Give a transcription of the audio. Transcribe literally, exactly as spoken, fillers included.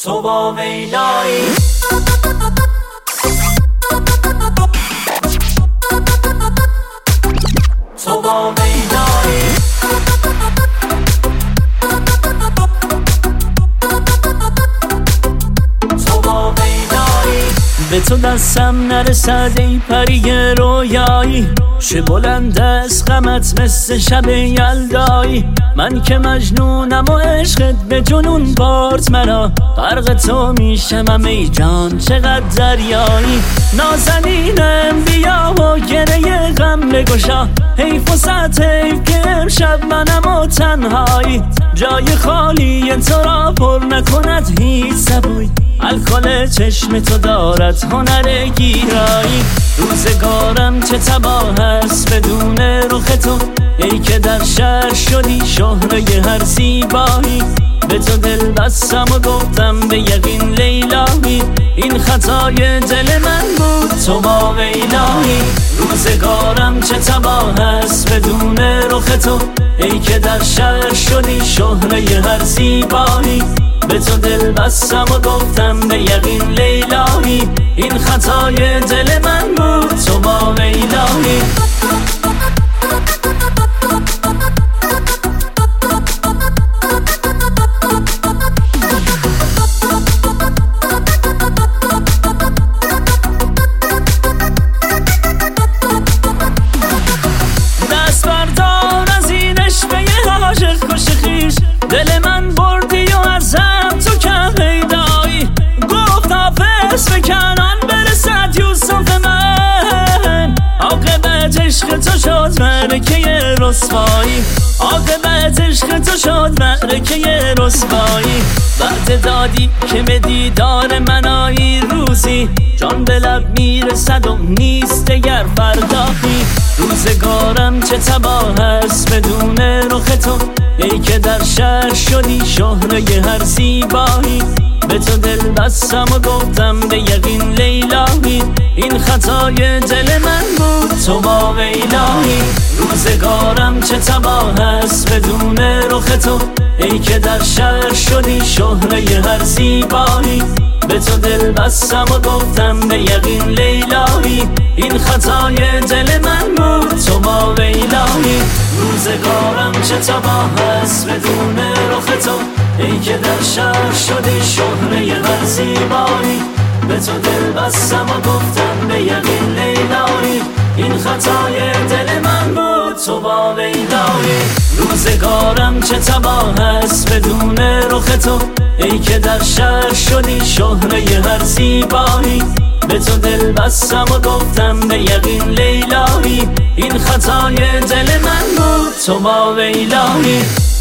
تو با ویلایی تو با ویلایی تو با ویلایی به تو دستم نرسد ای پری رویایی چه بلند از غمت مثل شب یلدایی من که مجنونم و عشقت به جنون برد مرا غرق تو میشم ای جان چقدر دریایی نازنینم بیا و گره غم بگشا حیف و صد حیف که امشب منم و تنهایی جای خالی تو را پر نکند هیچ سبوی الکل چشم تو دارد هنر گیرایی روزگارم چه تباه است بدون رخ تو ای که در شهر شدی شهره هر زیبایی به تو دل بستم و گفتم به یقین لیلایی این خطای دل من بود تو با ویلایی روزگارم چه تباه است بدون رخ تو ای که در شهر شدی شهره هر زیبایی به تو دل بستم و گفتم به یقین لیلایی این خطای دل من بود تو با ویلایی دست بردار از این عشقه عاشق کش خویش دل من بردی و ازم تو کم پیدایی گفت حافظ به کنان برسد یوسف من عاقبت عشق تو شد معرکه رسوایی عاقبت عشق تو شد معرکه رسوایی بعد دادی که به دیدار من آیی روزی جان به لب میرسد و نیست دگر فردایی روزگارم چه تباه است بدون رخ تو ای که در شهر شدی شهره هر زیبایی به تو دل بستم و گفتم به یقین لیلایی این خطای دل من بود تو با ویلایی روزگارم چه تباه است بدون رخ تو ای که در شهر شدی شهره هر زیبایی به تو دل بستم و گفتم به یقین لیلایی این خطای دل من بود تو با ویلایی روزگارم چه تباه است بدون رخ تو ای که در شهر شدی شهره هر زیبایی به تو دل بستم و گفتم به یقین لیلایی این خطای دل من بود تو با ویلایی روزگارم چه تباه است بدون رخ تو ای که در شهر شدی شهره هر زیبایی به تو دل بستم و گفتم به یقین لیلایی این خطای دل من بود تو با ویلایی